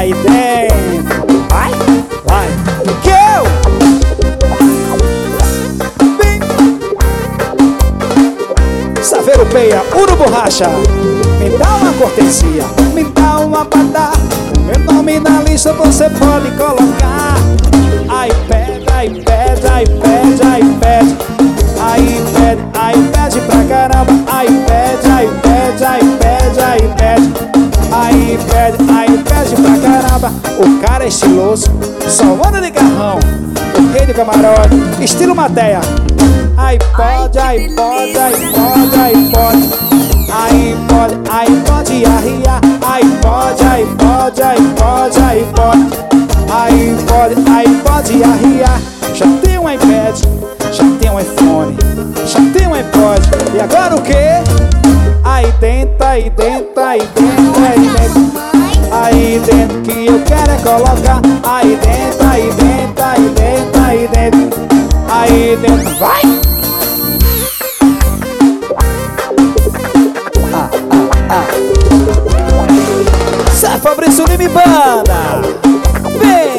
aí dentro. Vai, vai, que eu vim. Saveiro Peia, Uro Borracha, me dá uma cortesia, me dá uma badá. Meu nome na lista você pode colocar. Aí pede, aí pede, aí pede, aí pede. Aí pede pra caramba. Aí pede, aí pede, aí pede, aí pede. Aí pede pra caramba. O cara é estiloso, só anda de carrão. O rei do camarote, estilo Matéia. Aí pode, aí pode, aí pode, aí pode. Aí pode arriar. Aí pode, aí pode, aí pode, aí pode. Aí pode arriar. Já tem um iPad, já tem um iPhone, já tem um iPod. E agora o quê? Aí dentro, aí dentro, aí dentro, aí dentro. Aí dentro que eu quero é colocar. Aí dentro, aí dentro, aí dentro, aí dentro. Aí dentro, vai! Sai Fabrício Lima e Banda. Vem!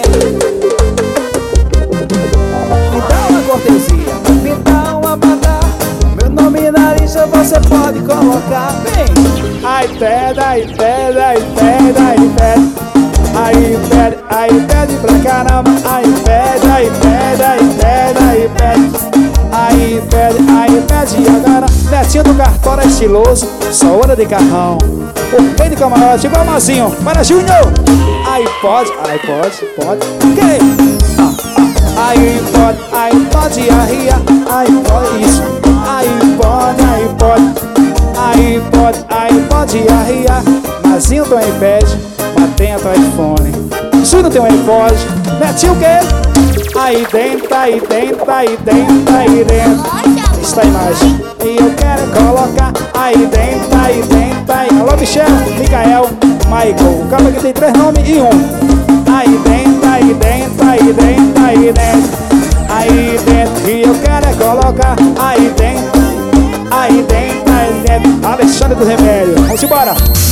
Me dá uma cortesia, me dá uma banda. Meu nome na lista você pode colocar. Vem! Aí pede, aí pede, aí pede, aí pede. Aí pede pra caramba. Aí pede, aí pede, aí pede, aí pede. Aí pede e agora Netinho do Cartório é estiloso, só anda de carrão. O rei de camarote, igual Mazinho. Para Júnior. Aí pode, pode. Que? Aí pode arriar. Aí pode isso. Aí pode arriar. Mazinho tem um iPad, Matenha tem um iPhone, Júnior tem um iPod. Netinho o quê? Aí dentro, aí dentro, aí dentro, aí dentro. Está a imagem e eu quero colocar. Aí dentro, aí dentro, aí. Alô Michel, Micael, Michael. O cara que tem 3 nomes e 1. Aí dentro, aí dentro, aí dentro, aí dentro. Aí dentro e eu quero é colocar. Aí dentro, aí dentro, aí dentro. Alexandre do Remédio, vamos embora.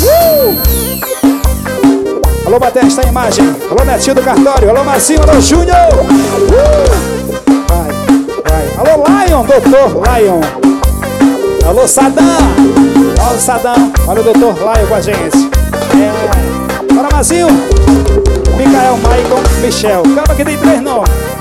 Alô Batesta, a imagem. Alô Netinho do Cartório. Alô Marcinho, alô Júnior. Vai. Alô Lion, doutor Lion. Alô Sadam. Alô Sadam. Olha o doutor Lion com a gente. Bora Marcinho. Micael, Michael, Michel. Calma que tem 3 nomes.